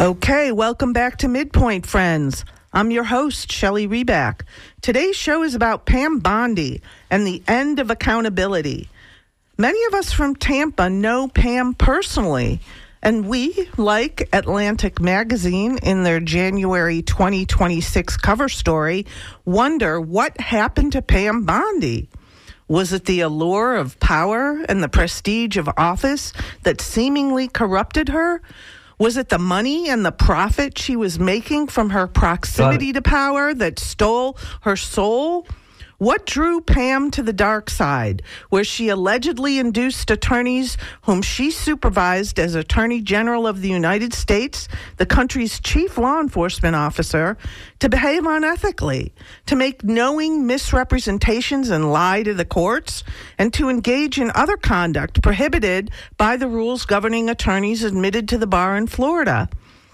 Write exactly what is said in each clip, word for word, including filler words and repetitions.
Okay, welcome back to Midpoint, friends. I'm your host, Shelley Reback. Today's show is about Pam Bondi and the end of accountability. Many of us from Tampa know Pam personally, and we, like Atlantic Magazine in their January twenty twenty-six cover story, wonder what happened to Pam Bondi. Was it the allure of power and the prestige of office that seemingly corrupted her? Was it the money and the profit she was making from her proximity to power that stole her soul? What drew Pam to the dark side, where she allegedly induced attorneys whom she supervised as Attorney General of the United States, the country's chief law enforcement officer, to behave unethically, to make knowing misrepresentations and lie to the courts, and to engage in other conduct prohibited by the rules governing attorneys admitted to the bar in Florida?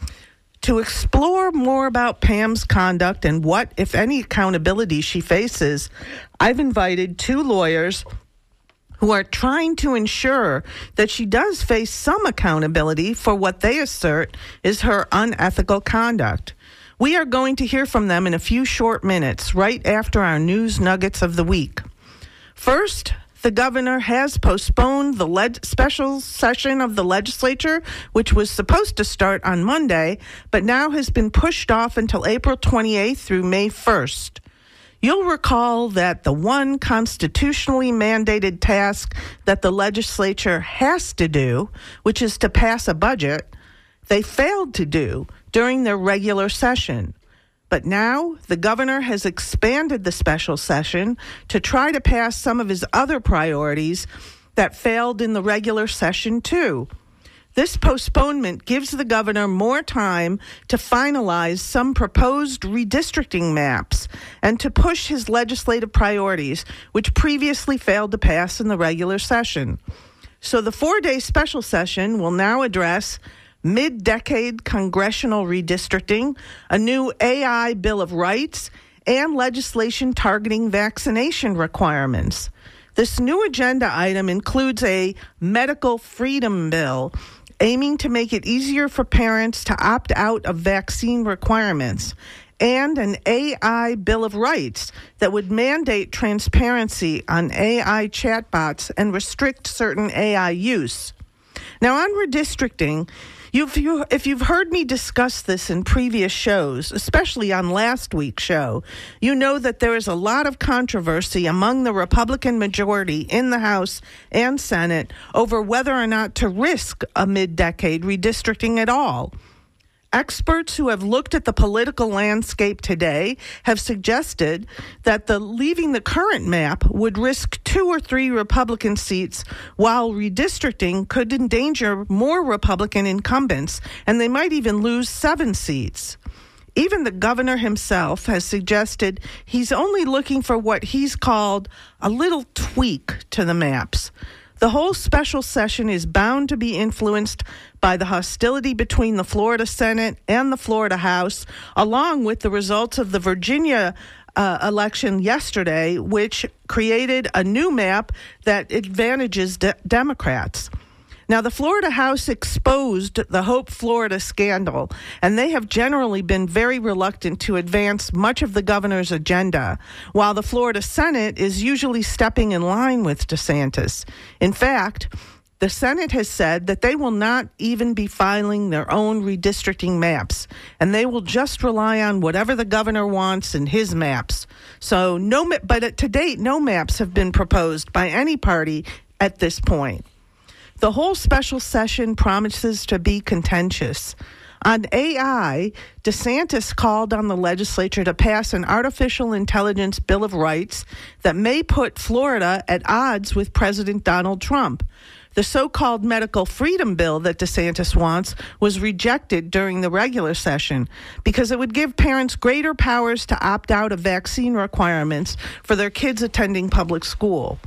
To explore more about Pam's conduct and what, if any, accountability she faces, I've invited two lawyers who are trying to ensure that she does face some accountability for what they assert is her unethical conduct. We are going to hear from them in a few short minutes, right after our news nuggets of the week. First, the governor has postponed the leg- special session of the legislature, which was supposed to start on Monday, but now has been pushed off until April twenty-eighth through May first. You'll recall that the one constitutionally mandated task that the legislature has to do, which is to pass a budget, they failed to do during their regular session. But now the governor has expanded the special session to try to pass some of his other priorities that failed in the regular session too. This postponement gives the governor more time to finalize some proposed redistricting maps and to push his legislative priorities, which previously failed to pass in the regular session. So the four-day special session will now address mid-decade congressional redistricting, a new A I Bill of Rights, and legislation targeting vaccination requirements. This new agenda item includes a medical freedom bill aiming to make it easier for parents to opt out of vaccine requirements, and an A I Bill of Rights that would mandate transparency on A I chatbots and restrict certain A I use. Now, on redistricting, You've, you, if you've heard me discuss this in previous shows, especially on last week's show, you know that there is a lot of controversy among the Republican majority in the House and Senate over whether or not to risk a mid-decade redistricting at all. Experts who have looked at the political landscape today have suggested that the leaving the current map would risk two or three Republican seats, while redistricting could endanger more Republican incumbents, and they might even lose seven seats. Even the governor himself has suggested he's only looking for what he's called a little tweak to the maps. The whole special session is bound to be influenced by the hostility between the Florida Senate and the Florida House, along with the results of the Virginia uh, election yesterday, which created a new map that advantages de- Democrats. Now, the Florida House exposed the Hope Florida scandal, and they have generally been very reluctant to advance much of the governor's agenda, while the Florida Senate is usually stepping in line with DeSantis. In fact, the Senate has said that they will not even be filing their own redistricting maps, and they will just rely on whatever the governor wants in his maps. So, no, but to date, no maps have been proposed by any party at this point. The whole special session promises to be contentious. On A I, DeSantis called on the legislature to pass an artificial intelligence Bill of Rights that may put Florida at odds with President Donald Trump. The so-called medical freedom bill that DeSantis wants was rejected during the regular session because it would give parents greater powers to opt out of vaccine requirements for their kids attending public school.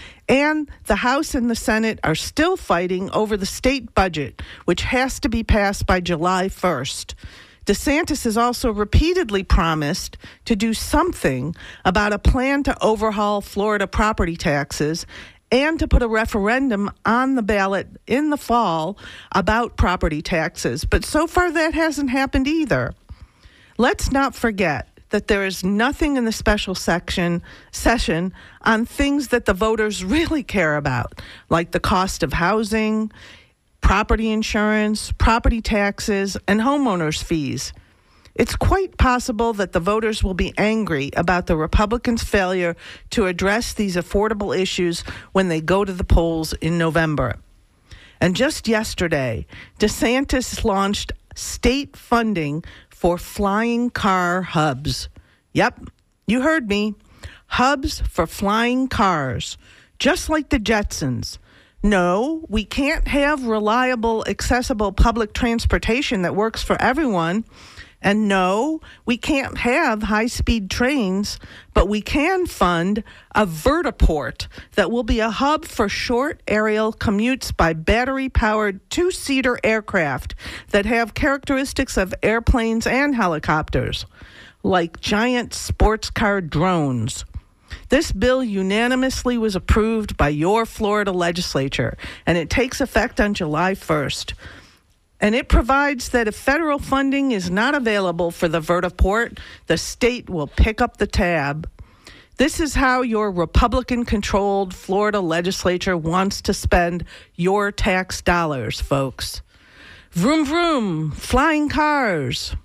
And the House and the Senate are still fighting over the state budget, which has to be passed by July first. DeSantis has also repeatedly promised to do something about a plan to overhaul Florida property taxes, and to put a referendum on the ballot in the fall about property taxes. But so far that hasn't happened either. Let's not forget that there is nothing in the special section session on things that the voters really care about, like the cost of housing, property insurance, property taxes, and homeowners fees. It's quite possible that the voters will be angry about the Republicans' failure to address these affordable issues when they go to the polls in November. And just yesterday, DeSantis launched state funding for flying car hubs. Yep, you heard me. Hubs for flying cars, just like the Jetsons. No, we can't have reliable, accessible public transportation that works for everyone. And no, we can't have high-speed trains, but we can fund a vertiport that will be a hub for short aerial commutes by battery-powered two-seater aircraft that have characteristics of airplanes and helicopters, like giant sports car drones. This bill unanimously was approved by your Florida legislature, and it takes effect on July first. And it provides that if federal funding is not available for the vertiport, the state will pick up the tab. This is how your Republican-controlled Florida legislature wants to spend your tax dollars, folks. Vroom, vroom, flying cars.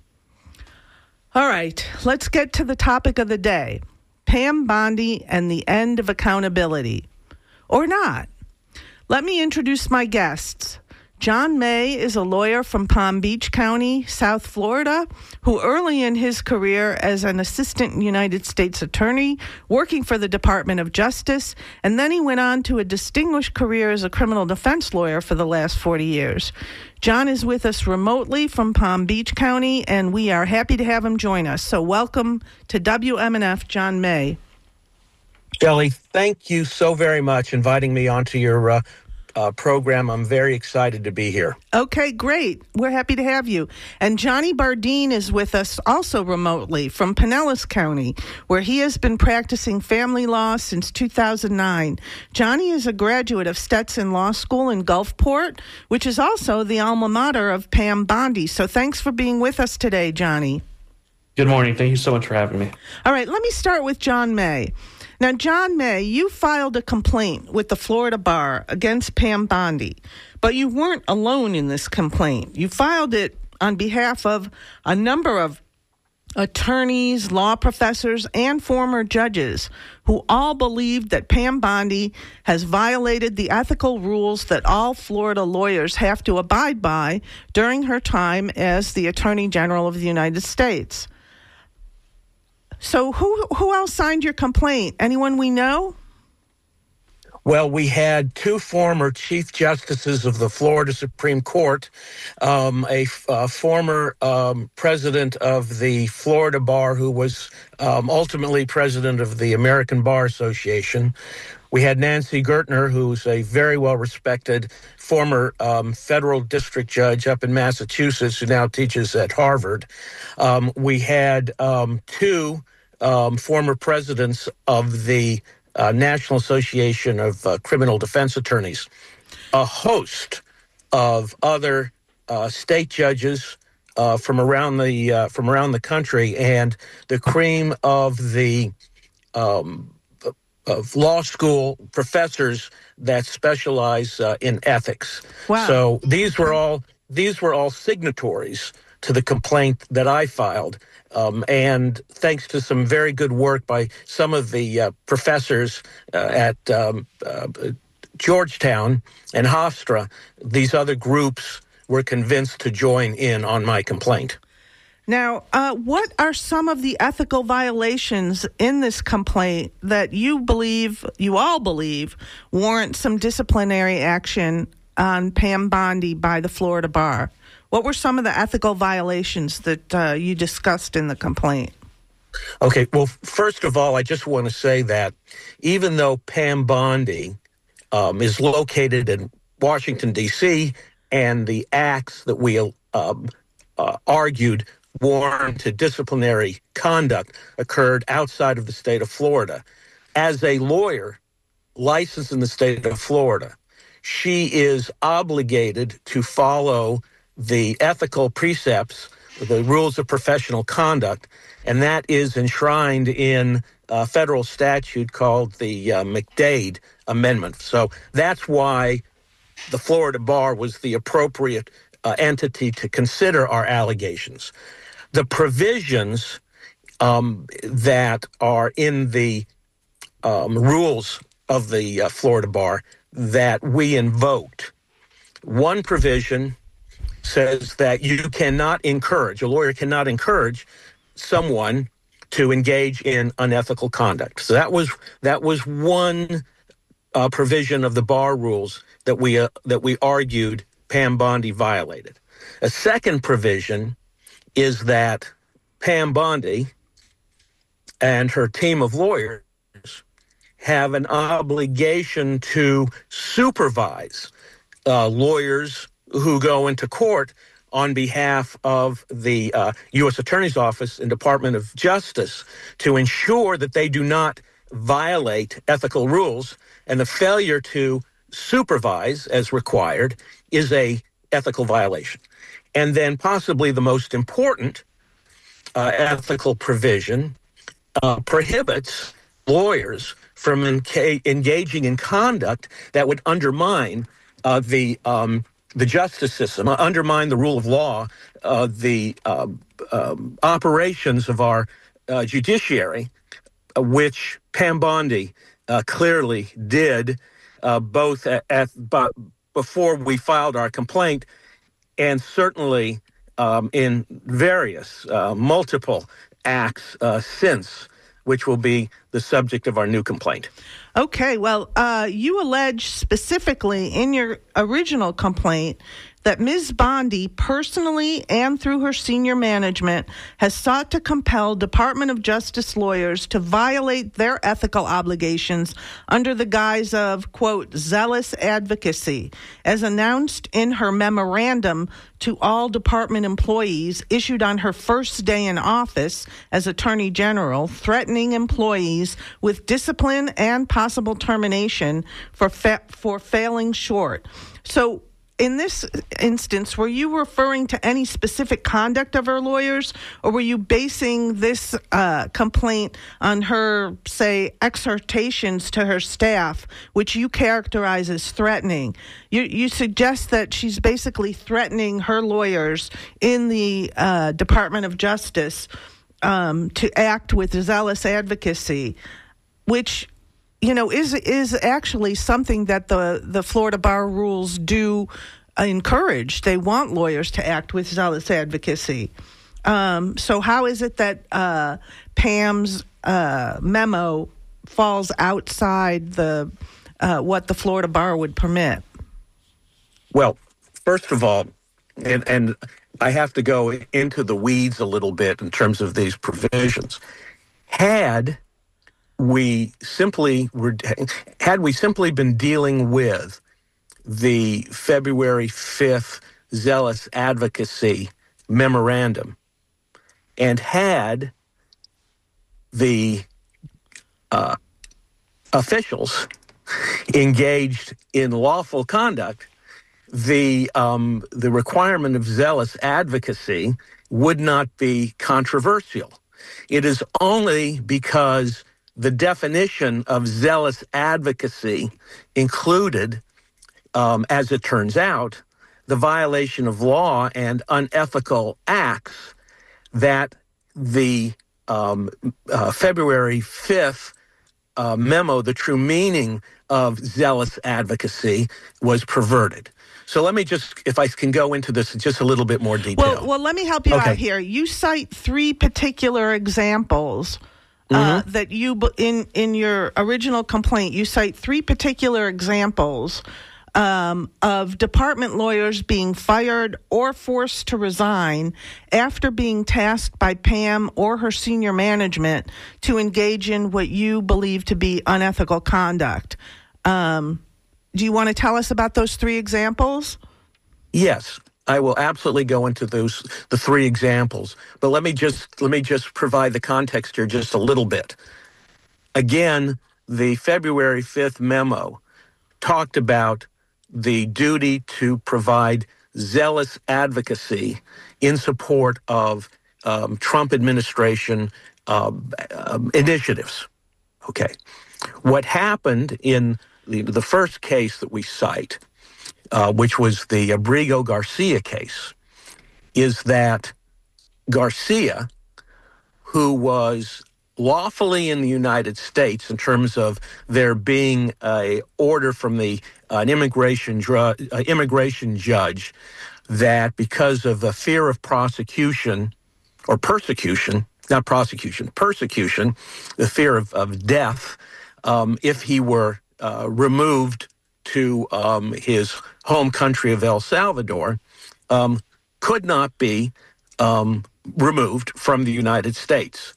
All right, let's get to the topic of the day. Pam Bondi and the end of accountability. Or not. Let me introduce my guests. John May is a lawyer from Palm Beach County, South Florida, who early in his career as an assistant United States attorney working for the Department of Justice, and then he went on to a distinguished career as a criminal defense lawyer for the last forty years. John is with us remotely from Palm Beach County, and we are happy to have him join us. So welcome to W M N F, John May. Shelley, thank you so very much for inviting me onto your uh, Uh, program. I'm very excited to be here. Okay, great. We're happy to have you. And Johnny Bardeen is with us also remotely from Pinellas County, where he has been practicing family law since two thousand nine. Johnny is a graduate of Stetson Law School in Gulfport, which is also the alma mater of Pam Bondi. So thanks for being with us today, Johnny. Good morning. Thank you so much for having me. All right, let me start with John May. Now, John May, you filed a complaint with the Florida Bar against Pam Bondi, but you weren't alone in this complaint. You filed it on behalf of a number of attorneys, law professors, and former judges who all believed that Pam Bondi has violated the ethical rules that all Florida lawyers have to abide by during her time as the Attorney General of the United States. So who who else signed your complaint? Anyone we know? Well, we had two former Chief Justices of the Florida Supreme Court, um, a, a former um, president of the Florida Bar who was um, ultimately president of the American Bar Association. We had Nancy Gertner, who's a very well-respected former um, federal district judge up in Massachusetts, who now teaches at Harvard. Um, we had um, two um, former presidents of the uh, National Association of uh, Criminal Defense Attorneys, a host of other uh, state judges uh, from around the uh, from around the country, and the cream of the um, of law school professors that specialize uh, in ethics. Wow. So these were all these were all signatories to the complaint that I filed. Um, and thanks to some very good work by some of the uh, professors uh, at um, uh, Georgetown and Hofstra, these other groups were convinced to join in on my complaint. Now, uh, what are some of the ethical violations in this complaint that you believe, you all believe, warrant some disciplinary action on Pam Bondi by the Florida Bar? What were some of the ethical violations that uh, you discussed in the complaint? Okay, well, first of all, I just want to say that even though Pam Bondi um, is located in Washington, D C, and the acts that we um, uh, argued warranted disciplinary conduct occurred outside of the state of Florida, as a lawyer licensed in the state of Florida, she is obligated to follow the ethical precepts, the rules of professional conduct, and that is enshrined in a federal statute called the uh, McDade Amendment. So that's why the Florida Bar was the appropriate uh, entity to consider our allegations. The provisions um, that are in the um, rules of the uh, Florida Bar that we invoked, one provision says that you cannot encourage, a lawyer cannot encourage someone to engage in unethical conduct. So that was that was one uh, provision of the bar rules that we uh, that we argued Pam Bondi violated. A second provision is that Pam Bondi and her team of lawyers have an obligation to supervise uh, lawyers who go into court on behalf of the uh, U S Attorney's Office and Department of Justice to ensure that they do not violate ethical rules, and the failure to supervise as required is a ethical violation. And then possibly the most important uh, ethical provision uh, prohibits lawyers from enca- engaging in conduct that would undermine uh, the um, the justice system, uh, undermine the rule of law, uh, the uh, um, operations of our uh, judiciary, uh, which Pam Bondi uh, clearly did, uh, both at, at but before we filed our complaint, and certainly um, in various uh, multiple acts uh, since, which will be the subject of our new complaint. Okay, well, uh, you allege specifically in your original complaint that Miz Bondi personally and through her senior management has sought to compel Department of Justice lawyers to violate their ethical obligations under the guise of, quote, zealous advocacy, as announced in her memorandum to all department employees issued on her first day in office as Attorney General, threatening employees with discipline and possible termination for fa- for failing short. So in this instance, were you referring to any specific conduct of her lawyers, or were you basing this uh, complaint on her, say, exhortations to her staff, which you characterize as threatening? You, you suggest that she's basically threatening her lawyers in the uh, Department of Justice um, to act with zealous advocacy, which, you know, is is actually something that the, the Florida Bar rules do encourage. They want lawyers to act with zealous advocacy. Um, so how is it that uh, Pam's uh, memo falls outside the uh, what the Florida Bar would permit? Well, first of all, and, and I have to go into the weeds a little bit in terms of these provisions. Had we simply were, had we simply been dealing with the February fifth zealous advocacy memorandum, and had the uh, officials engaged in lawful conduct, the um, the requirement of zealous advocacy would not be controversial. It is only because the definition of zealous advocacy included, um, as it turns out, the violation of law and unethical acts that the um, uh, February fifth uh, memo, the true meaning of zealous advocacy, was perverted. So let me just, if I can go into this in just a little bit more detail. Well, well, let me help you okay. out here. You cite three particular examples uh, mm-hmm. that you, in in your original complaint, you cite three particular examples um, of department lawyers being fired or forced to resign after being tasked by Pam or her senior management to engage in what you believe to be unethical conduct. Um, do you want to tell us about those three examples? Yes, I will absolutely go into those the three examples. But let me just let me just provide the context here just a little bit. Again, the February fifth memo talked about the duty to provide zealous advocacy in support of um, Trump administration uh, um, initiatives. Okay. What happened in the, the first case that we cite, uh, which was the Abrigo Garcia case, is that Garcia, who was lawfully in the United States in terms of there being a order from the uh, an immigration dru- uh, immigration judge that because of the fear of prosecution or persecution, not prosecution, persecution, the fear of, of death, um, if he were uh, removed to um, his home country of El Salvador, um, could not be um, removed from the United States.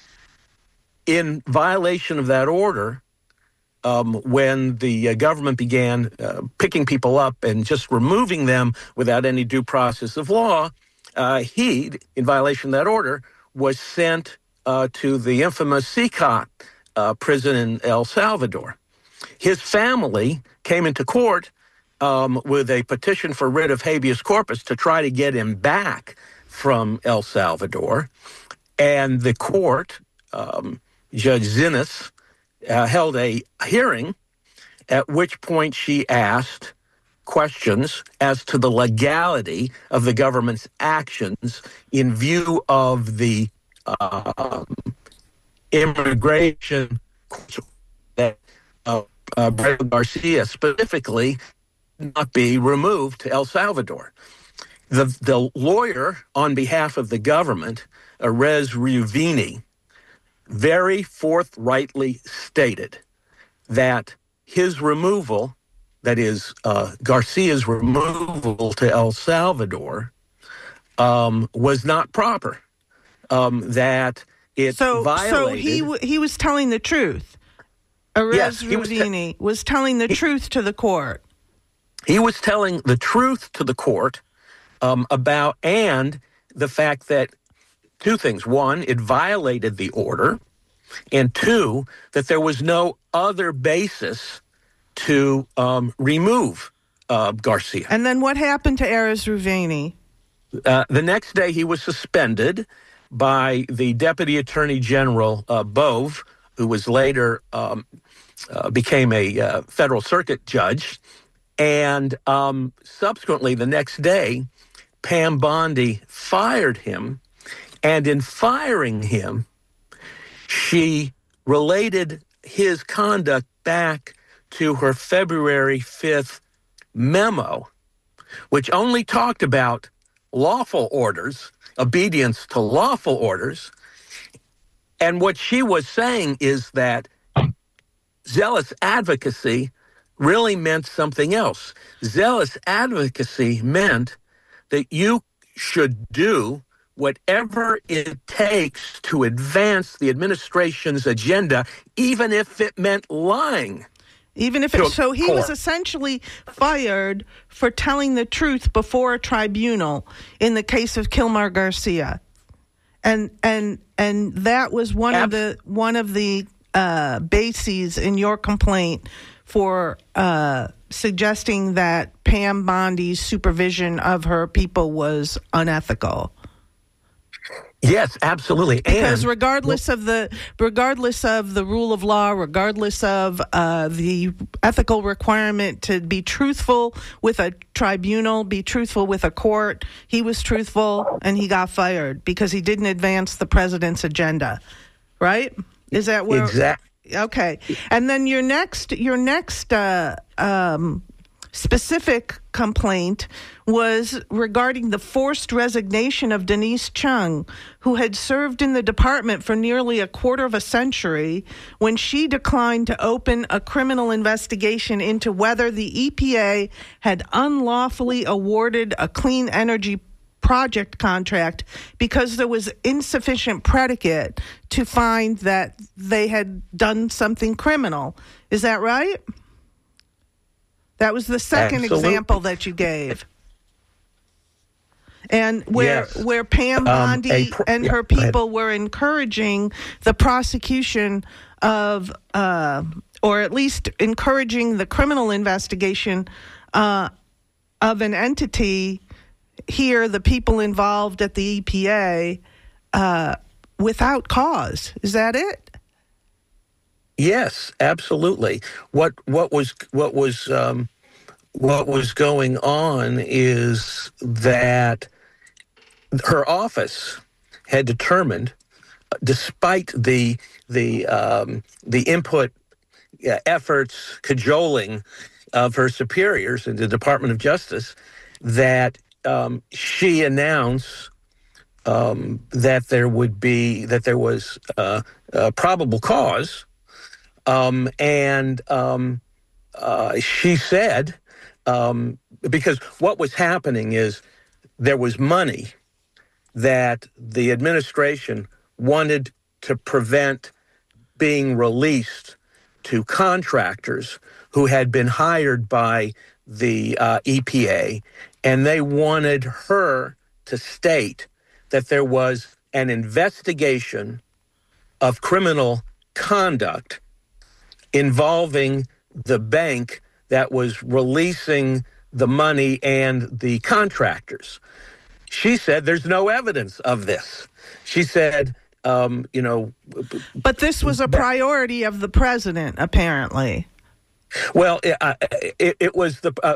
In violation of that order, um, when the uh, government began uh, picking people up and just removing them without any due process of law, uh, he, in violation of that order, was sent uh, to the infamous C C O T uh, prison in El Salvador. His family came into court um, with a petition for writ of habeas corpus to try to get him back from El Salvador, and the court, um, Judge Zinnes, uh, held a hearing at which point she asked questions as to the legality of the government's actions in view of the uh, immigration that uh, uh, Abrigo Garcia specifically not be removed to El Salvador. The, the lawyer on behalf of the government, Erez Riuvini, very forthrightly stated that his removal, that is, uh, Garcia's removal to El Salvador, um, was not proper. Um, that it so, violated. So he w- he was telling the truth. Erez yes, Riuvini was, te- was telling the he, truth to the court. He was telling the truth to the court um, about, and the fact that two things. One, it violated the order. And two, that there was no other basis to um, remove uh, Garcia. And then what happened to Erez Riuvini? Uh, the next day, he was suspended by the Deputy Attorney General uh, Bove, who was later um, uh, became a uh, federal circuit judge. And um, subsequently, the next day, Pam Bondi fired him. And in firing him, she related his conduct back to her February fifth memo, which only talked about lawful orders, obedience to lawful orders. And what she was saying is that zealous advocacy really meant something else. Zealous advocacy meant that you should do whatever it takes to advance the administration's agenda, even if it meant lying. Even if it, so he was essentially fired for telling the truth before a tribunal in the case of Kilmar Garcia. And and and that was one Ab- of the one of the uh, bases in your complaint for uh, suggesting that Pam Bondi's supervision of her people was unethical. Yes, absolutely. Because and, regardless well, of the regardless of the rule of law, regardless of uh, the ethical requirement to be truthful with a tribunal, be truthful with a court, he was truthful and he got fired because he didn't advance the president's agenda. Right? Is that where? Exactly. Okay. And then your next your next uh, um, specific complaint was regarding the forced resignation of Denise Chung, who had served in the department for nearly a quarter of a century, when she declined to open a criminal investigation into whether the E P A had unlawfully awarded a clean energy project contract because there was insufficient predicate to find that they had done something criminal. Is that right? That was the second Absolutely. example that you gave. And where yes. where Pam Bondi um, pro- and yeah, her people were encouraging the prosecution of, uh, or at least encouraging the criminal investigation uh, of an entity here, the people involved at the E P A, uh, without cause. Is that it? Yes, absolutely. What what was what was um, what was going on is that her office had determined, despite the the um, the input uh, efforts, cajoling of her superiors in the Department of Justice, that um, she announced um, that there would be that there was uh, a probable cause, um, and um, uh, she said um, because what was happening is there was money that the administration wanted to prevent being released to contractors who had been hired by the uh, E P A, and they wanted her to state that there was an investigation of criminal conduct involving the bank that was releasing the money and the contractors. She said there's no evidence of this. She said, um, you know... But this was a priority of the president, apparently. Well, it, uh, it, it was the... Uh,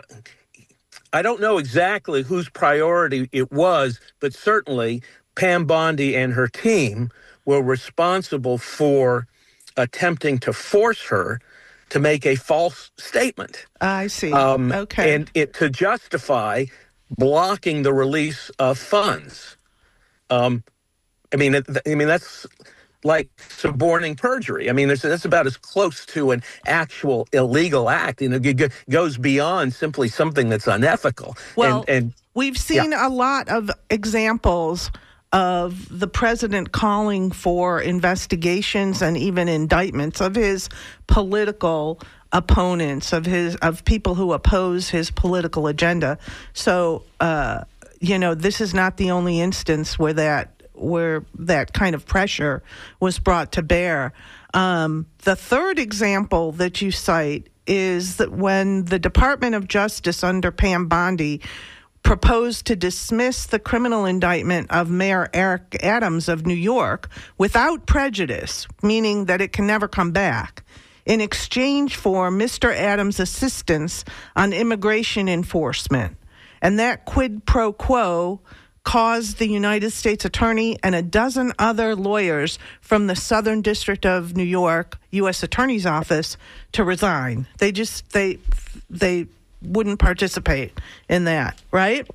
I don't know exactly whose priority it was, but certainly Pam Bondi and her team were responsible for attempting to force her to make a false statement. I see. Um, okay. And it to justify blocking the release of funds. Um, I mean, it, I mean that's like suborning perjury. I mean, that's, that's about as close to an actual illegal act. You know, it goes beyond simply something that's unethical. Well, and, and we've seen yeah. a lot of examples of the president calling for investigations and even indictments of his political opponents, of his of people who oppose his political agenda. So, uh, you know, this is not the only instance where that where that kind of pressure was brought to bear. Um, the third example that you cite is that when the Department of Justice under Pam Bondi proposed to dismiss the criminal indictment of Mayor Eric Adams of New York without prejudice, meaning that it can never come back, in exchange for Mister Adams' assistance on immigration enforcement. And that quid pro quo caused the United States Attorney and a dozen other lawyers from the Southern District of New York U S Attorney's Office to resign. They just, they, they wouldn't participate in that, right?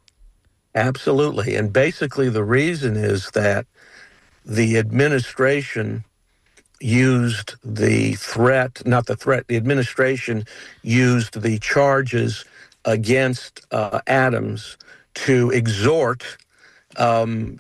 Absolutely. And basically the reason is that the administration used the threat, not the threat, the administration used the charges against uh, Adams to exhort um,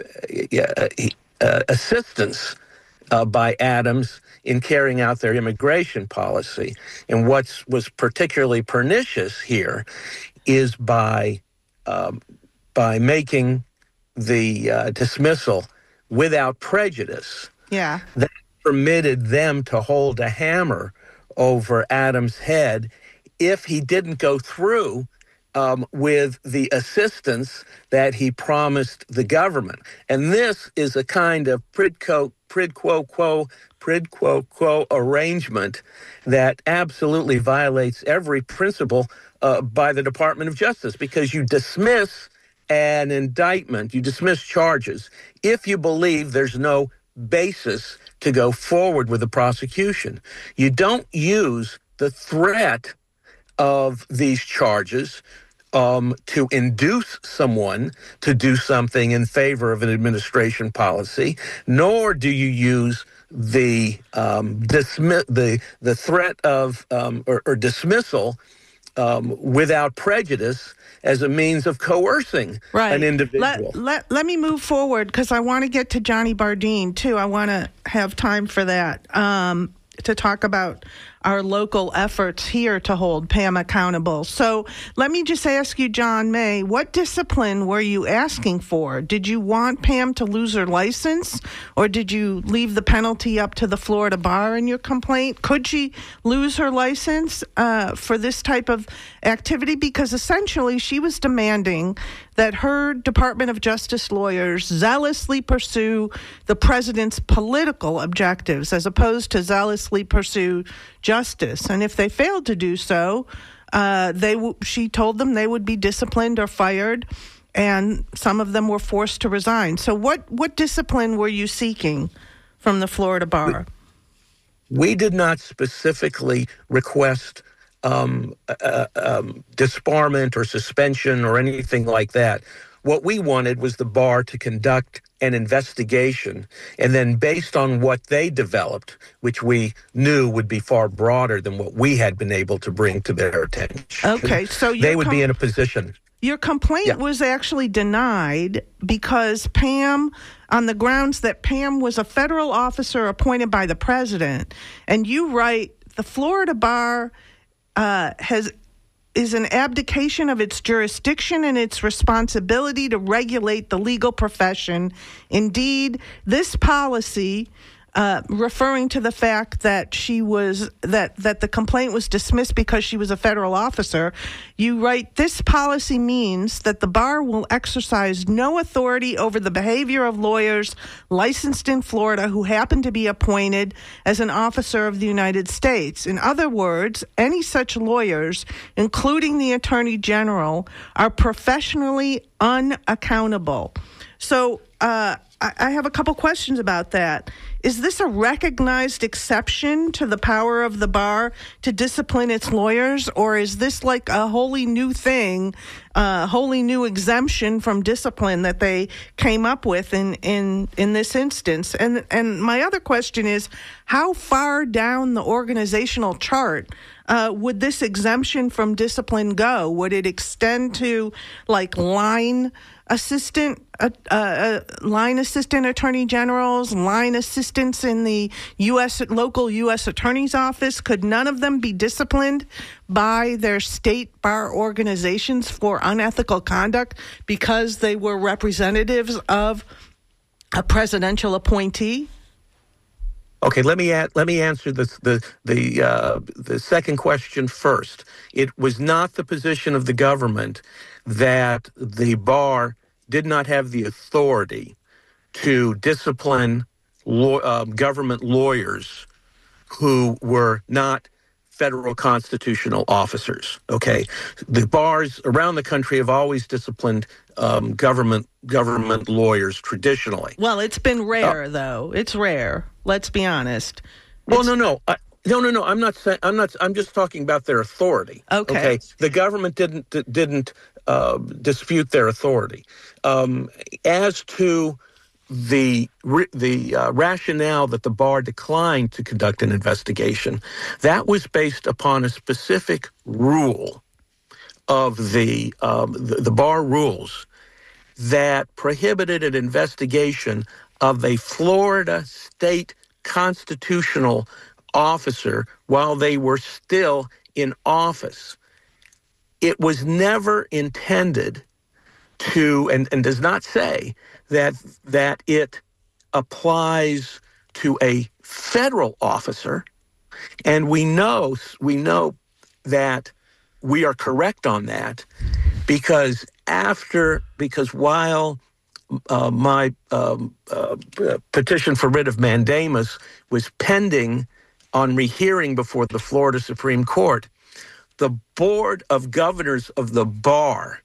uh, assistance uh, by Adams in carrying out their immigration policy. And what was particularly pernicious here is by um, by making the uh, dismissal without prejudice. Yeah. That permitted them to hold a hammer over Adams' head if he didn't go through Um, with the assistance that he promised the government. And this is a kind of prid quo, prid quo quo, prid quo quo arrangement that absolutely violates every principle uh, by the Department of Justice, because you dismiss an indictment, you dismiss charges if you believe there's no basis to go forward with the prosecution. You don't use the threat of these charges Um, to induce someone to do something in favor of an administration policy, nor do you use the um, dismiss the the threat of um, or, or dismissal um, without prejudice as a means of coercing right. an individual. Let, let, let me move forward because I want to get to Johnny Bardeen too. I want to have time for that. Um, to talk about our local efforts here to hold Pam accountable. So let me just ask you, John May, what discipline were you asking for? Did you want Pam to lose her license, or did you leave the penalty up to the Florida bar in your complaint? Could she lose her license uh, for this type of activity? Because essentially she was demanding that her Department of Justice lawyers zealously pursue the president's political objectives as opposed to zealously pursue justice. And if they failed to do so, uh, they w- she told them they would be disciplined or fired, and some of them were forced to resign. So what, what discipline were you seeking from the Florida bar? We did not specifically request um, uh, um, disbarment or suspension or anything like that. What we wanted was the bar to conduct an investigation, and then based on what they developed, which we knew would be far broader than what we had been able to bring to their attention. Okay, so they would com- be in a position. Your complaint yeah. was actually denied because Pam, on the grounds that Pam was a federal officer appointed by the president, and you write, the Florida bar uh, has is an abdication of its jurisdiction and its responsibility to regulate the legal profession. Indeed, this policy, uh, referring to the fact that she was that that the complaint was dismissed because she was a federal officer, you write, this policy means that the bar will exercise no authority over the behavior of lawyers licensed in Florida who happen to be appointed as an officer of the United States. In other words, any such lawyers, including the Attorney General, are professionally unaccountable. So uh, I, I have a couple questions about that. Is this a recognized exception to the power of the bar to discipline its lawyers, or is this like a wholly new thing, a wholly new exemption from discipline that they came up with in, in, in this instance? And and my other question is, how far down the organizational chart uh, would this exemption from discipline go? Would it extend to like line assistant, uh, uh, line assistant attorney generals, line assistants in the U S local U S attorney's office? Could none of them be disciplined by their state bar organizations for unethical conduct because they were representatives of a presidential appointee? Okay, let me add, let me answer this, the the uh, the second question first. It was not the position of the government that the bar did not have the authority to discipline law, uh, government lawyers who were not federal constitutional officers. Okay, the bars around the country have always disciplined um, government government lawyers traditionally. Well, it's been rare, uh, though. It's rare. Let's be honest. Well, it's, no, no, I, no, no, no. I'm not saying. I'm not. I'm just talking about their authority. Okay. Okay. The government didn't didn't uh, dispute their authority. Um, as to the the uh, rationale that the bar declined to conduct an investigation, that was based upon a specific rule of the um, the, the bar rules that prohibited an investigation of a Florida state constitutional officer while they were still in office. It was never intended to, and, and does not say that that it applies to a federal officer. And we know we know that we are correct on that because after because while Uh, my um, uh, petition for writ of mandamus was pending on rehearing before the Florida Supreme Court, the Board of Governors of the bar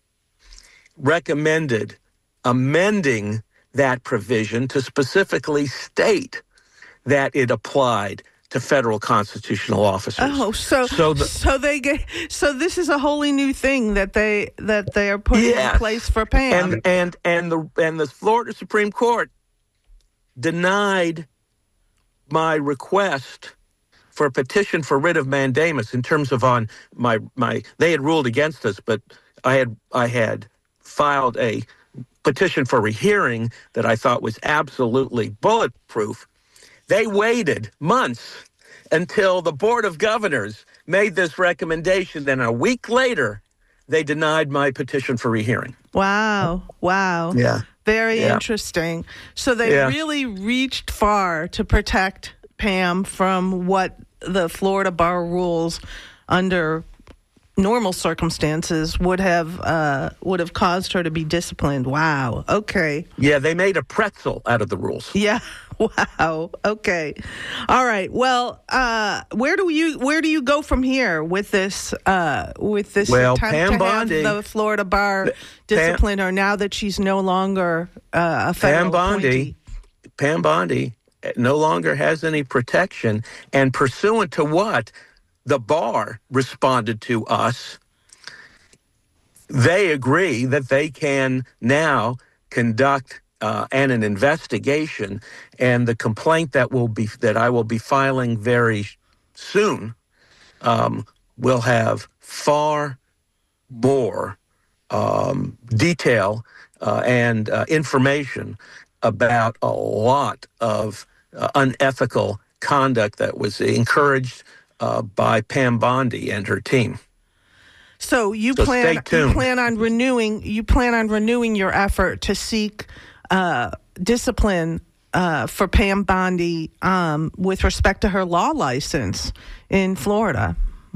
recommended amending that provision to specifically state that it applied to federal constitutional officers. Oh, so so, the, so they get so this is a wholly new thing that they that they are putting yes. in place for Pam. And and and the and the Florida Supreme Court denied my request for a petition for writ of mandamus in terms of on my my they had ruled against us, but I had I had filed a petition for rehearing that I thought was absolutely bulletproof. They waited months until the Board of Governors made this recommendation. Then a week later, they denied my petition for rehearing. Wow. Wow. Yeah. Very yeah. interesting. So they yeah. really reached far to protect Pam from what the Florida bar rules under normal circumstances would have uh, would have caused her to be disciplined. Wow. Okay. Yeah, they made a pretzel out of the rules. Yeah. Wow. Okay. All right. Well, uh, where do you where do you go from here with this uh, with this well, attempt Pam to Bondi, have the Florida bar Pam, discipline her now that she's no longer uh, a federal Pam Bondi, appointee? Pam Bondi no longer has any protection, and pursuant to what the bar responded to us, they agree that they can now conduct uh, an, an investigation, and the complaint that will be that I will be filing very soon um, will have far more um, detail uh, and uh, information about a lot of uh, unethical conduct that was encouraged uh, by Pam Bondi and her team. So you so plan stay tuned. you plan on renewing you plan on renewing your effort to seek uh, discipline uh, for Pam Bondi um, with respect to her law license in Florida.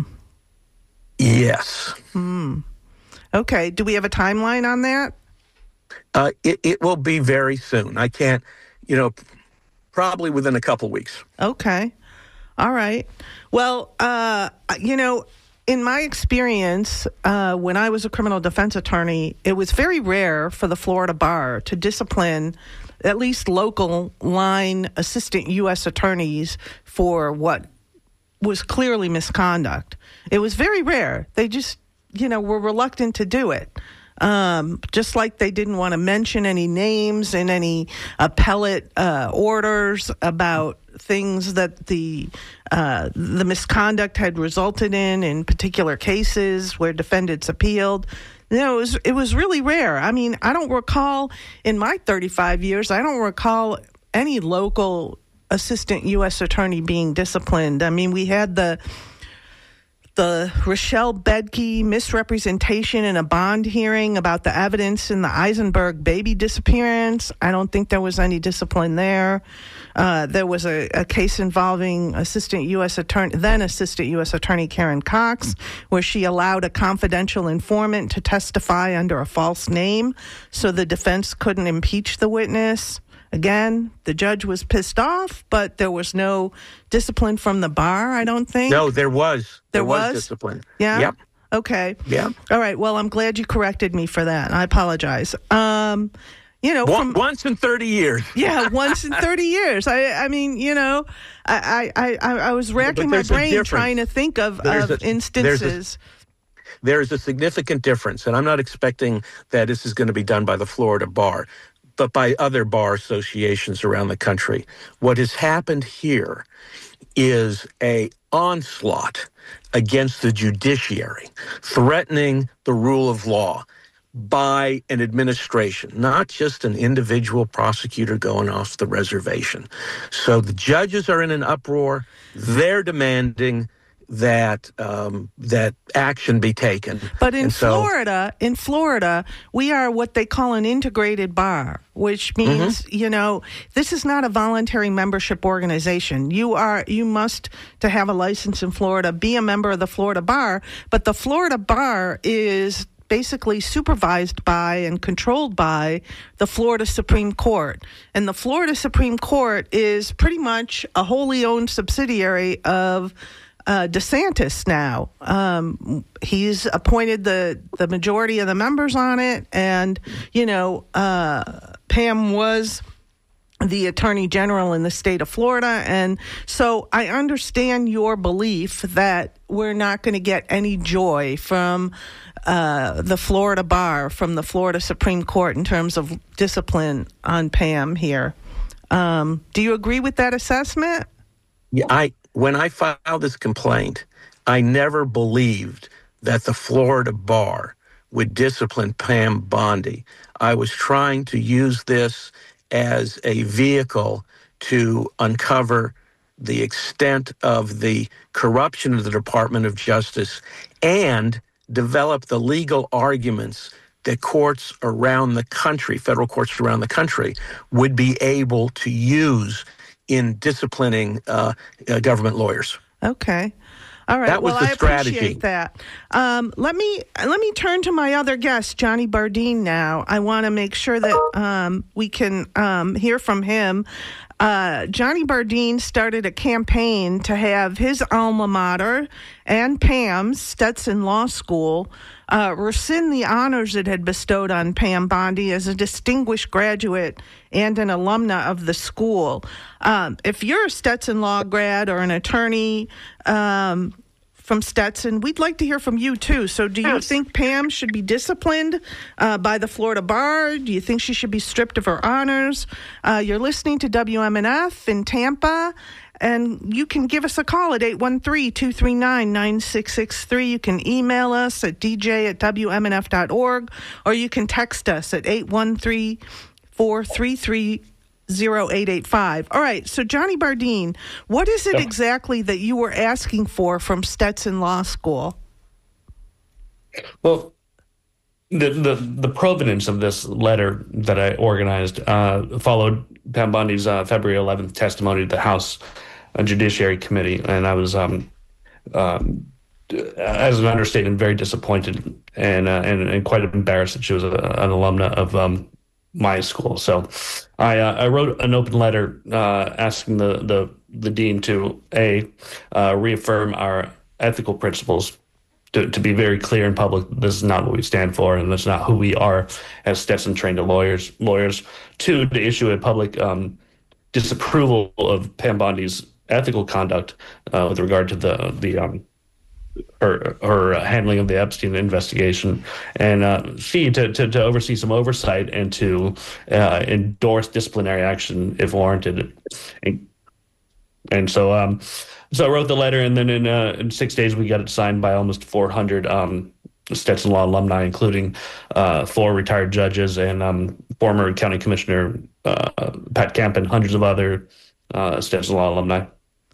Yes. Hmm. Okay. Do we have a timeline on that? Uh, it, it will be very soon. I can't, you know, probably within a couple weeks. Okay. All right. Well, uh, you know, in my experience, uh, when I was a criminal defense attorney, it was very rare for the Florida bar to discipline at least local line assistant U S attorneys for what was clearly misconduct. It was very rare. They just, you know, were reluctant to do it. Um, just like they didn't want to mention any names in any appellate uh, orders about things that the uh, the misconduct had resulted in in particular cases where defendants appealed. You know, it was it was really rare. I mean, I don't recall in my thirty-five years, I don't recall any local assistant U S attorney being disciplined. I mean, we had the the Rochelle Bedke misrepresentation in a bond hearing about the evidence in the Eisenberg baby disappearance. I don't think there was any discipline there. Uh, there was a, a case involving Assistant U S Attorney, then Assistant U S Attorney Karen Cox, where she allowed a confidential informant to testify under a false name so the defense couldn't impeach the witness. Again, the judge was pissed off, but there was no discipline from the bar, I don't think. No, there was. There, there was? was discipline. Yeah? Yep. Okay. Yeah. All right. Well, I'm glad you corrected me for that. I apologize. Um, you know, One, from, once in thirty years. Yeah, once in thirty years. I, I mean, you know, I, I, I, I was racking my brain trying to think of, of a, instances. There's a, there's a significant difference, and I'm not expecting that this is going to be done by the Florida bar, but by other bar associations around the country. What has happened here is a onslaught against the judiciary, threatening the rule of law by an administration, not just an individual prosecutor going off the reservation. So the judges are in an uproar. They're demanding that um, that action be taken. But in so, Florida, in Florida, we are what they call an integrated bar, which means, mm-hmm. you know, this is not a voluntary membership organization. You are you must, to have a license in Florida, be a member of the Florida bar, but the Florida bar is basically supervised by and controlled by the Florida Supreme Court. And the Florida Supreme Court is pretty much a wholly owned subsidiary of Uh, DeSantis now. Um, he's appointed the, the majority of the members on it. And, you know, uh, Pam was the attorney general in the state of Florida. And so I understand your belief that we're not going to get any joy from uh, the Florida bar, from the Florida Supreme Court in terms of discipline on Pam here. Um, do you agree with that assessment? Yeah, I when I filed this complaint, I never believed that the Florida bar would discipline Pam Bondi. I was trying to use this as a vehicle to uncover the extent of the corruption of the Department of Justice and develop the legal arguments that courts around the country, federal courts around the country, would be able to use in disciplining uh, uh, government lawyers. Okay. All right. That was well, the I strategy. appreciate that. Um, let me let me turn to my other guest, Johnny Bardeen. Now, I want to make sure that um, we can um, hear from him. Uh, Johnny Bardeen started a campaign to have his alma mater and Pam's, Stetson Law School, uh, rescind the honors it had bestowed on Pam Bondi as a distinguished graduate and an alumna of the school. Um, if you're a Stetson Law grad or an attorney um, from Stetson, we'd like to hear from you too. So do you think Pam should be disciplined uh, by the Florida Bar? Do you think she should be stripped of her honors? Uh, you're listening to W M N F in Tampa, and you can give us a call at eight one three, two three nine, nine six six three. You can email us at d j at w m n f dot org, or you can text us at eight one three, four three three, zero eight eight five. All right, so Johnny Bardeen, what is it exactly that you were asking for from Stetson Law School? Well, the the, the provenance of this letter that I organized uh, followed Pam Bondi's uh, February eleventh testimony to the House Judiciary Committee, and I was, um, um, as an understatement, very disappointed and uh, and, and quite embarrassed that she was a, an alumna of um, my school. So I uh, I wrote an open letter uh, asking the, the the dean to a uh, reaffirm our ethical principles, to, to be very clear in public. This is not what we stand for, and that's not who we are as Stetson trained lawyers. Lawyers. Two, to issue a public um, disapproval of Pam Bondi's ethical conduct uh, with regard to the the um, her her handling of the Epstein investigation, and uh, C, to, to to oversee some oversight and to uh, endorse disciplinary action if warranted. And, and so um, so I wrote the letter, and then in uh, in six days we got it signed by almost four hundred um, Stetson Law alumni, including uh, four retired judges and um, former County Commissioner uh, Pat Camp and hundreds of other uh, Stetson Law alumni.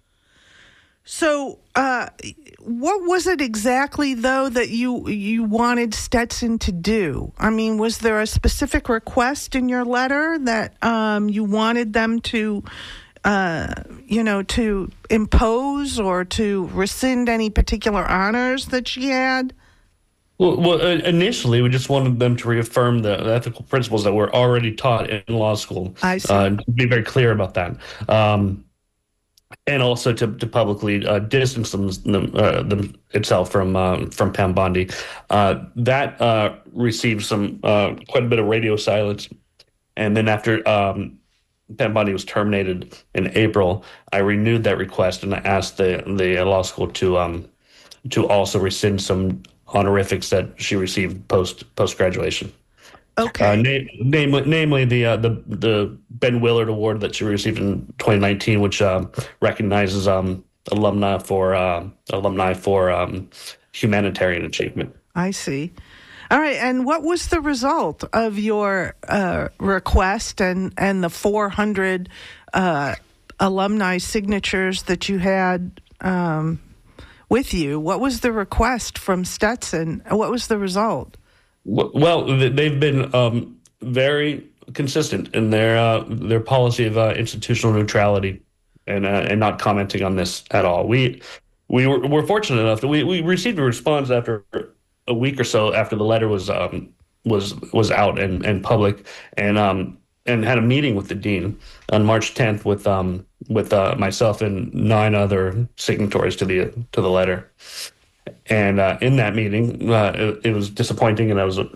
So, uh, what was it exactly, though, that you you wanted Stetson to do? I mean, was there a specific request in your letter that um, you wanted them to, uh, you know, to impose or to rescind any particular honors that she had? Well, well, initially, we just wanted them to reaffirm the ethical principles that were already taught in law school. I see. Uh, to be very clear about that. Um, And also to, to publicly uh, distance them, them, uh, them itself from um, from Pam Bondi. Uh, that uh, received some uh, quite a bit of radio silence, and then after um, Pam Bondi was terminated in April, I renewed that request and I asked the the law school to um, to also rescind some honorifics that she received post post graduation. Okay. Uh, na- namely, namely the uh, the the Ben Willard Award that she received in twenty nineteen, which um, recognizes um, alumni for uh, alumni for um, humanitarian achievement. I see. All right, and what was the result of your uh, request and and the four hundred uh, alumni signatures that you had um, with you? What was the request from Stetson? What was the result? Well, they've been um, very consistent in their uh, their policy of uh, institutional neutrality and uh, and not commenting on this at all. We we were, were fortunate enough that we, we received a response after a week or so after the letter was um, was was out and, and public, and um and had a meeting with the dean on March tenth with um with uh, myself and nine other signatories to the to the letter. And uh, in that meeting, uh, it, it was disappointing, and I was uh,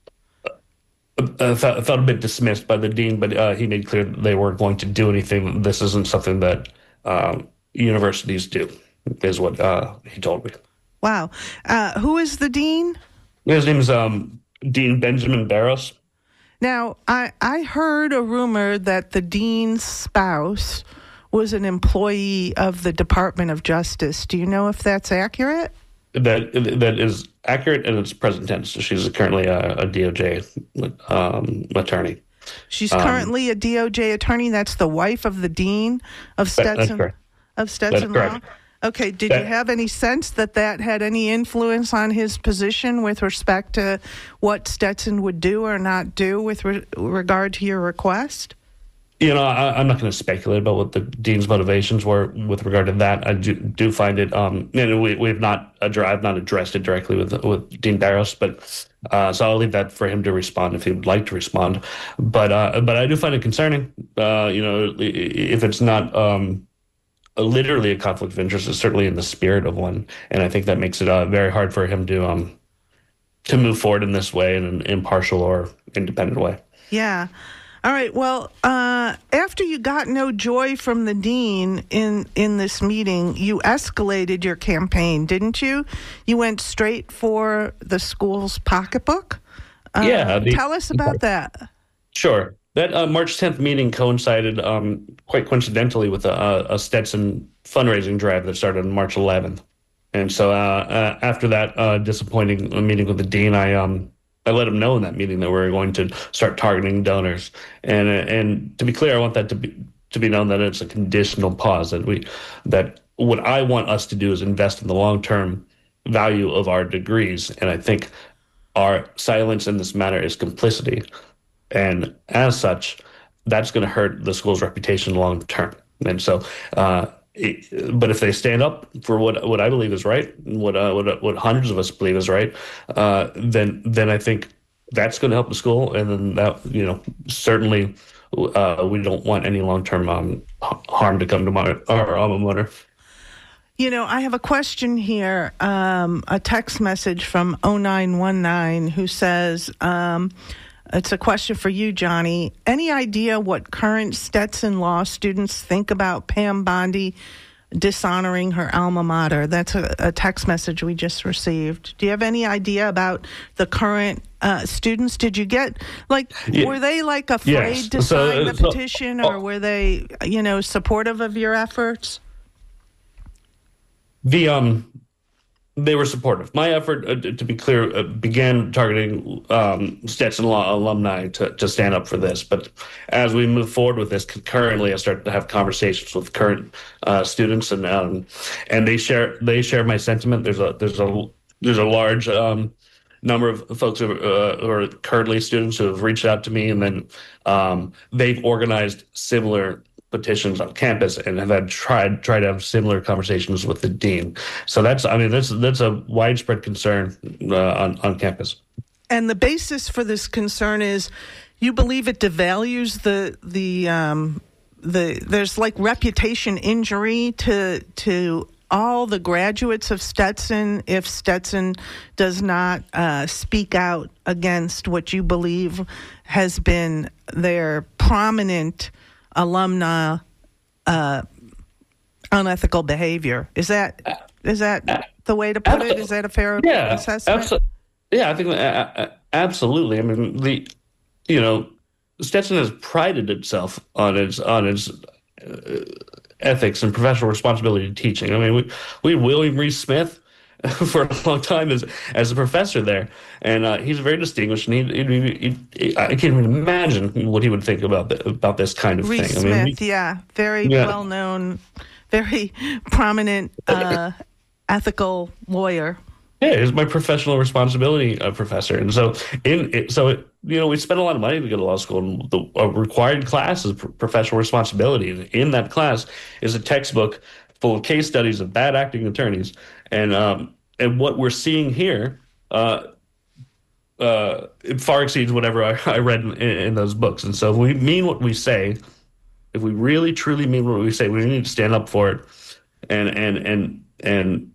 I felt, I felt a bit dismissed by the dean. But uh, he made clear that they weren't going to do anything. This isn't something that uh, universities do, is what uh, he told me. Wow. Uh, who is the dean? His name is um, Dean Benjamin Barros. Now, I, I heard a rumor that the dean's spouse was an employee of the Department of Justice. Do you know if that's accurate? That that is accurate, and it's present tense. So she's currently a, a D O J um, attorney. She's currently um, a D O J attorney. That's the wife of the dean of Stetson. That's correct. of Stetson That's Law? correct. Okay, did That- you have any sense that that had any influence on his position with respect to what Stetson would do or not do with re- regard to your request? You know, I, I'm not going to speculate about what the dean's motivations were with regard to that. I do, do find it, um, you know, we, we've not, addressed, I've not addressed it directly with with Dean Barros, but uh, so I'll leave that for him to respond if he would like to respond. But uh, but I do find it concerning. Uh, you know, if it's not um, literally a conflict of interest, it's certainly in the spirit of one, and I think that makes it uh, very hard for him to um, to move forward in this way in an impartial or independent way. Yeah. All right. Well, uh, after you got no joy from the dean in, in this meeting, you escalated your campaign, didn't you? You went straight for the school's pocketbook? Uh, Yeah. The, tell us about that. Sure. That uh, March tenth meeting coincided um, quite coincidentally with a, a Stetson fundraising drive that started on March eleventh. And so uh, uh, after that uh, disappointing meeting with the dean, I um, I let him know in that meeting that we were going to start targeting donors. And and to be clear, I want that to be to be known that it's a conditional pause, that we that what I want us to do is invest in the long-term value of our degrees. And I think our silence in this matter is complicity. And as such, that's going to hurt the school's reputation long term. And so, uh, it, but if they stand up for what what I believe is right, and what uh, what what hundreds of us believe is right, uh, then then I think that's going to help the school. And then that, you know, certainly uh, we don't want any long term um, harm to come to my, our alma mater. You know, I have a question here, um, a text message from oh nine one nine who says, um, it's a question for you, Johnny. Any idea what current Stetson Law students think about Pam Bondi dishonoring her alma mater? That's a, a text message we just received. Do you have any idea about the current uh, students? Did you get, like, Yeah. were they, like, afraid Yes. to So, sign the so- petition, or oh. were they, you know, supportive of your efforts? The um, they were supportive. My effort, uh, to be clear, uh, began targeting um, Stetson Law alumni to, to stand up for this. But as we move forward with this, concurrently, I started to have conversations with current uh, students, and um, and they share they share my sentiment. There's a there's a there's a large um, number of folks who, uh, who are currently students who have reached out to me, and then um, they've organized similar petitions on campus and have had tried tried to have similar conversations with the dean. So that's, I mean, that's that's a widespread concern uh, on on campus. And the basis for this concern is you believe it devalues the the um, the there's like reputation injury to to all the graduates of Stetson if Stetson does not uh, speak out against what you believe has been their prominent alumni uh, unethical behavior. Is that is that the way to put it? Is that a fair Yeah, assessment? absolutely. Yeah, I think uh, absolutely. I mean, the you know, Stetson has prided itself on its on its uh, ethics and professional responsibility to teaching. I mean, we we William Reese Smith for a long time as as a professor there, and uh, he's very distinguished. And he, he, he, he, I can't even imagine what he would think about the, about this kind of Reese thing. Smith, I mean, we, yeah, very Yeah. well known, very prominent uh, ethical lawyer. Yeah, he's my professional responsibility uh, professor, and so in it, so it, you know, we spend a lot of money to go to law school, and the a required class is pr- professional responsibility. And in that class is a textbook full of case studies of bad acting attorneys, and um, and what we're seeing here uh, uh, it far exceeds whatever I, I read in, in those books. And so, if we mean what we say, if we really truly mean what we say, we need to stand up for it, and and and and.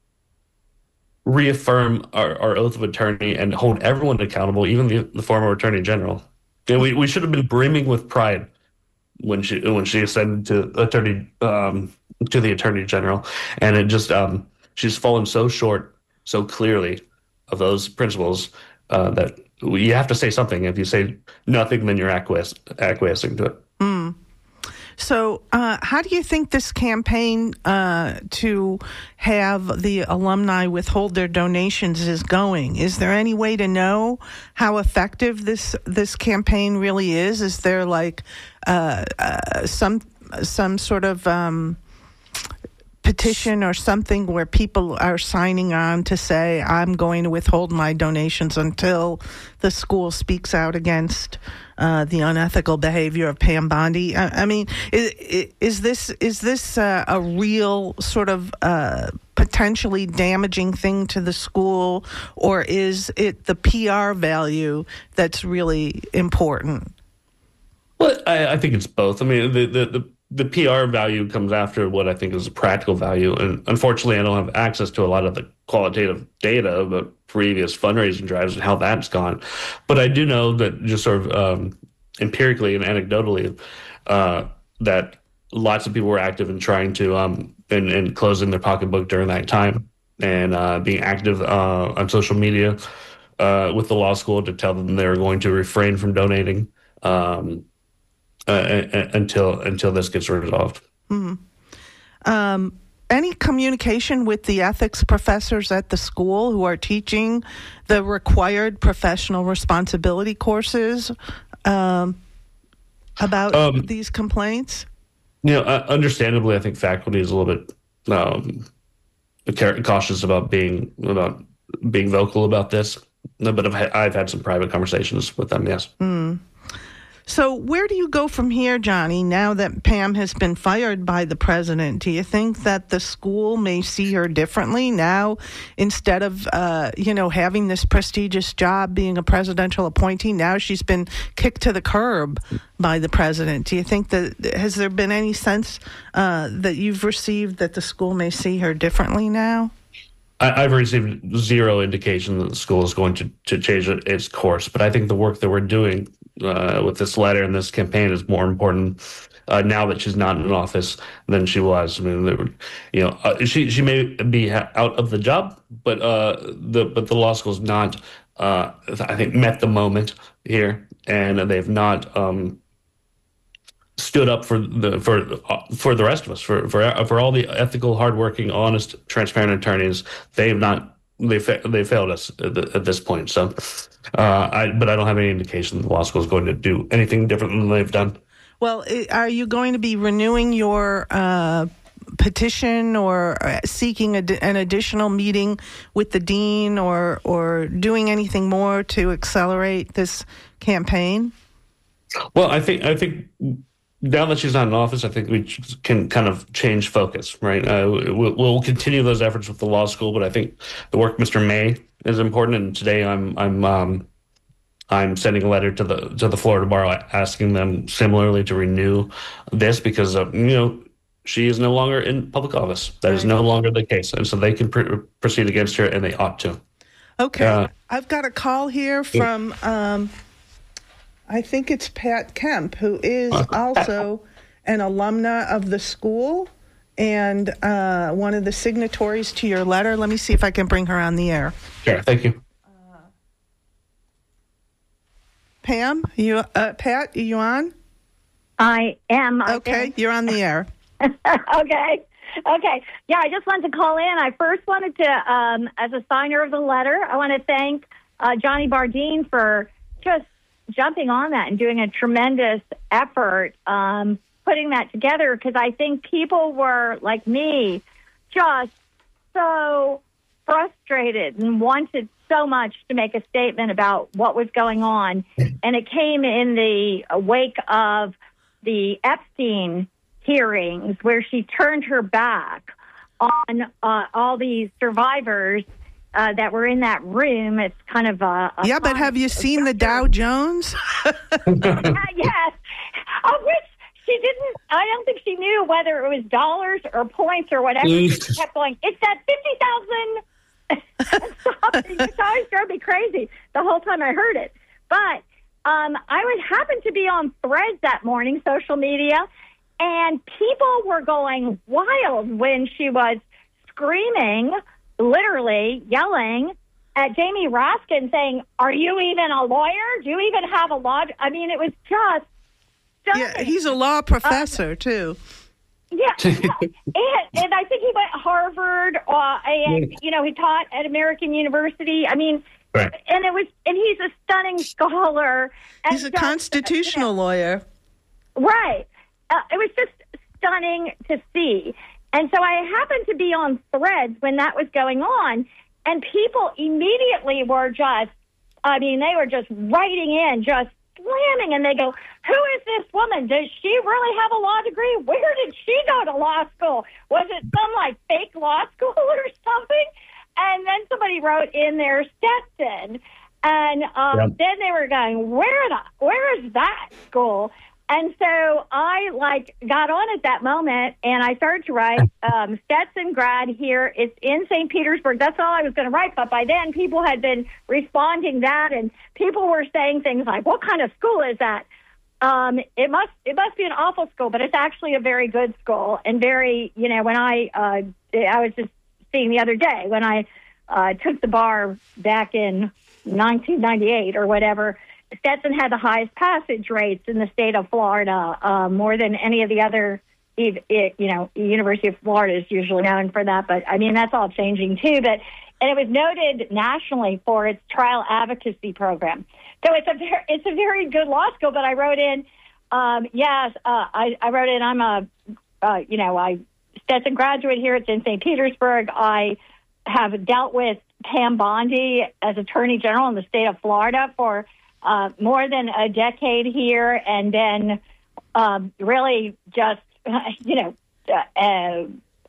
reaffirm our, our oath of attorney and hold everyone accountable, even the, the former attorney general. And we, we should have been brimming with pride when she when she ascended to attorney um, to the attorney general, and it just um, she's fallen so short so clearly of those principles uh, that you have to say something. If you say nothing, then you're acquiesce, acquiescing to it. Mm. So uh, how do you think this campaign uh, to have the alumni withhold their donations is going? Is there any way to know how effective this this campaign really is? Is there like uh, uh, some some sort of um, petition or something where people are signing on to say, I'm going to withhold my donations until the school speaks out against uh, the unethical behavior of Pam Bondi? I, I mean, is, is this is this uh, a real sort of uh, potentially damaging thing to the school, or is it the P R value that's really important? Well, I, I think it's both. I mean, the, the, the The P R value comes after what I think is a practical value. And unfortunately, I don't have access to a lot of the qualitative data about previous fundraising drives and how that's gone. But I do know that just sort of um, empirically and anecdotally, uh, that lots of people were active in trying to um, and, and closing their pocketbook during that time, and uh, being active uh, on social media uh, with the law school to tell them they were going to refrain from donating. Um, Uh, until until this gets resolved. Mm-hmm. Um, any communication with the ethics professors at the school who are teaching the required professional responsibility courses um, about um, these complaints? You know, uh, understandably, I think faculty is a little bit um, cautious about being about being vocal about this. But I've had, I've had some private conversations with them. Yes. Mm. So where do you go from here, Johnny, now that Pam has been fired by the president? Do you think that the school may see her differently now, instead of, uh, you know, having this prestigious job being a presidential appointee? Now she's been kicked to the curb by the president. Do you think that, has there been any sense uh, that you've received that the school may see her differently now? I've received zero indication that the school is going to, to change its course, but I think the work that we're doing uh, with this letter and this campaign is more important uh, now that she's not in office than she was. I mean, were, you know, uh, she she may be out of the job, but uh, the but the law school's not. Uh, I think met the moment here, and they've not. Um, stood up for the for for the rest of us, for for for all the ethical, hardworking, honest, transparent attorneys. They've not they fa- they failed us at, the, at this point. So, uh, I but I don't have any indication that the law school is going to do anything different than they've done. Well, are you going to be renewing your uh, petition or seeking a, an additional meeting with the dean, or or doing anything more to accelerate this campaign? Well, I think I think. Now that she's not in office, I think we can kind of change focus, right? Uh, we'll, we'll continue those efforts with the law school, but I think the work Mister May is important. And today, I'm I'm um, I'm sending a letter to the to the Florida Bar asking them similarly to renew this, because uh, you know she is no longer in public office. That right. is no longer the case, and so they can pr- proceed against her, and they ought to. Okay, uh, I've got a call here from. Um, I think it's Pat Kemp, who is also an alumna of the school and uh, one of the signatories to your letter. Let me see if I can bring her on the air. Sure, thank you. Uh, Pam, you, uh, Pat, are you on? I am. I okay, think. You're on the air. okay. Okay. Yeah, I just wanted to call in. I first wanted to, um, as a signer of the letter, I want to thank uh, Johnny Bardeen for just jumping on that and doing a tremendous effort um, putting that together, because I think people were, like me, just so frustrated and wanted so much to make a statement about what was going on. And it came in the wake of the Epstein hearings, where she turned her back on uh, all these survivors Uh, that were in that room. It's kind of a, a yeah. But have you seen the Dow Jones? Yes, of which she didn't. I don't think she knew whether it was dollars or points or whatever. She kept going, it's at fifty thousand. It always drove me crazy the whole time I heard it. But um, I would happen to be on Threads that morning, social media, and people were going wild when she was screaming, literally yelling at Jamie Raskin, saying, "Are you even a lawyer? Do you even have a law?" I mean, it was just stunning. Yeah, he's a law professor, uh, too. Yeah, and, and I think he went to Harvard, uh, and, you know, he taught at American University. I mean, right. and it was, and he's a stunning scholar. And he's a just, constitutional you know, lawyer. Right. Uh, it was just stunning to see. And so I happened to be on Threads when that was going on, and people immediately were just, I mean, they were just writing in, just slamming, and they go, who is this woman? Does she really have a law degree? Where did she go to law school? Was it some, like, fake law school or something? And then somebody wrote in there, Stetson. And um, yep. then they were going, where the, where is that school? And so I, like, got on at that moment, and I started to write um, Stetson grad here. It's in Saint Petersburg. That's all I was going to write. But by then, people had been responding that, and people were saying things like, what kind of school is that? Um, it must it must be an awful school, but it's actually a very good school. And very, you know, when I, uh, I was just seeing the other day, when I uh, took the bar back in nineteen ninety-eight or whatever, Stetson had the highest passage rates in the state of Florida, uh, more than any of the other, it, it, you know, University of Florida is usually known for that. But, I mean, that's all changing, too. But and it was noted nationally for its trial advocacy program. So it's a very, it's a very good law school. But I wrote in, um, yes, uh, I, I wrote in, I'm a, uh, you know, I Stetson graduate here. It's in Saint Petersburg. I have dealt with Pam Bondi as Attorney General in the state of Florida for Uh, more than a decade here, and then um, really just, you know, uh, uh,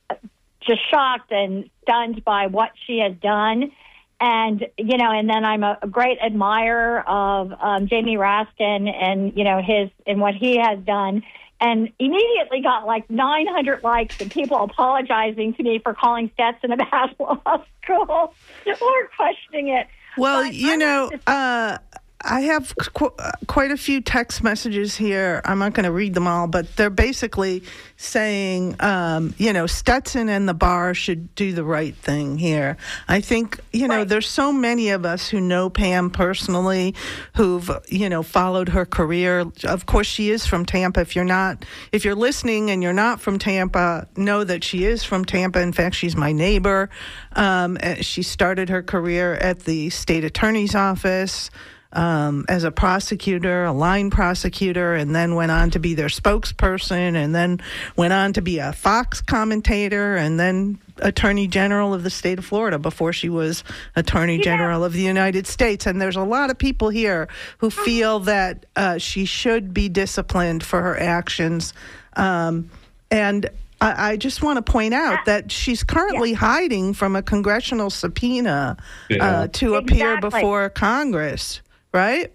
just shocked and stunned by what she has done. And, you know, and then I'm a, a great admirer of um, Jamie Raskin and, you know, his and what he has done. And immediately got like nine hundred likes and people apologizing to me for calling Stetson a bad law school or questioning it. Well, but you know, uh, I have qu- quite a few text messages here. I'm not going to read them all, but they're basically saying, um, you know, Stetson and the bar should do the right thing here. I think, you know, right. there's so many of us who know Pam personally, who've, you know, followed her career. Of course, she is from Tampa. If you're not, if you're listening and you're not from Tampa, know that she is from Tampa. In fact, she's my neighbor. Um, she started her career at the state attorney's office. Um, as a prosecutor, a line prosecutor, and then went on to be their spokesperson, and then went on to be a Fox commentator, and then Attorney General of the state of Florida before she was Attorney yeah. General of the United States. And there's a lot of people here who feel that uh, she should be disciplined for her actions. Um, and I, I just want to point out that she's currently yeah. hiding from a congressional subpoena yeah. uh, to exactly. appear before Congress. Right?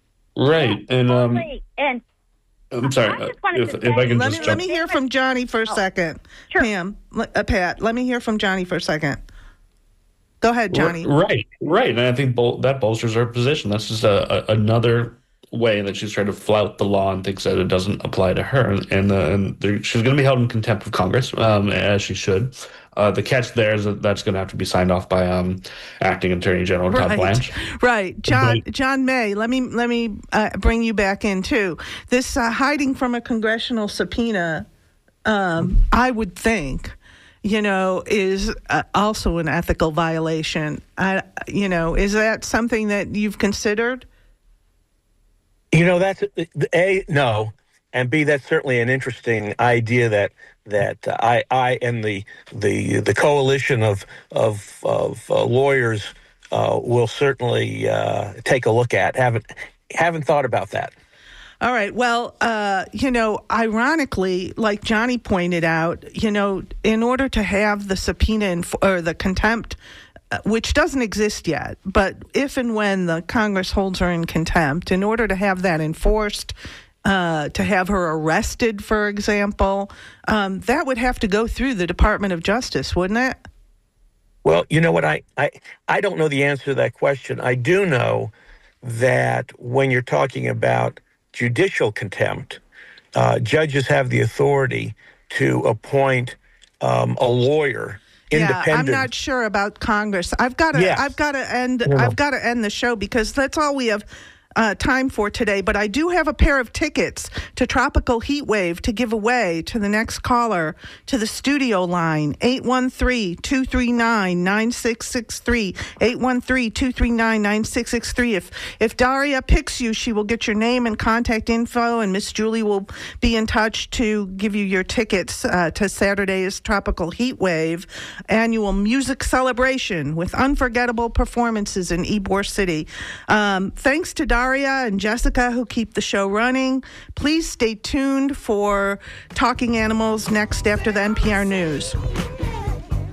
Right. And um and I'm sorry, I if, if I can let just me, jump. Let me hear from Johnny for a oh, second. Sure. Pam, uh, Pat, let me hear from Johnny for a second. Go ahead, Johnny. Right, right. And I think bol- that bolsters her position. That's just a, a, another way that she's trying to flout the law and thinks that it doesn't apply to her. And, uh, and there, she's going to be held in contempt of Congress, um, as she should. Uh, the catch there is that that's going to have to be signed off by um, acting Attorney General Todd right. Blanche. Right, John. But, John May. Let me let me uh, bring you back in too. This uh, hiding from a congressional subpoena, um, I would think, you know, is uh, also an ethical violation. I, you know, is that something that you've considered? You know, that's A, no, and B, that's certainly an interesting idea that that uh, I I and the the the coalition of of of uh, lawyers uh, will certainly uh, take a look at. Haven't haven't thought about that. All right. Well, uh, you know, ironically, like Johnny pointed out, you know, in order to have the subpoena inf- or the contempt, uh, which doesn't exist yet, but if and when the Congress holds her in contempt, in order to have that enforced, uh, to have her arrested, for example, um, that would have to go through the Department of Justice, wouldn't it? Well, you know what? I, I, I don't know the answer to that question. I do know that when you're talking about judicial contempt, uh, judges have the authority to appoint um, a lawyer. Independent. Yeah, I'm not sure about Congress. I've got to. Yes. I've got to end. No, no. I've got to end the show because that's all we have uh, time for today, but I do have a pair of tickets to Tropical Heat Wave to give away to the next caller to the studio line, eight one three, two three nine, nine six six three, eight one three, two three nine, nine six six three. If, if Daria picks you, she will get your name and contact info, and Miss Julie will be in touch to give you your tickets uh, to Saturday's Tropical Heat Wave annual music celebration with unforgettable performances in Ybor City. Um, thanks to Daria and Jessica who keep the show running. Please stay tuned for Talking Animals next after the N P R News.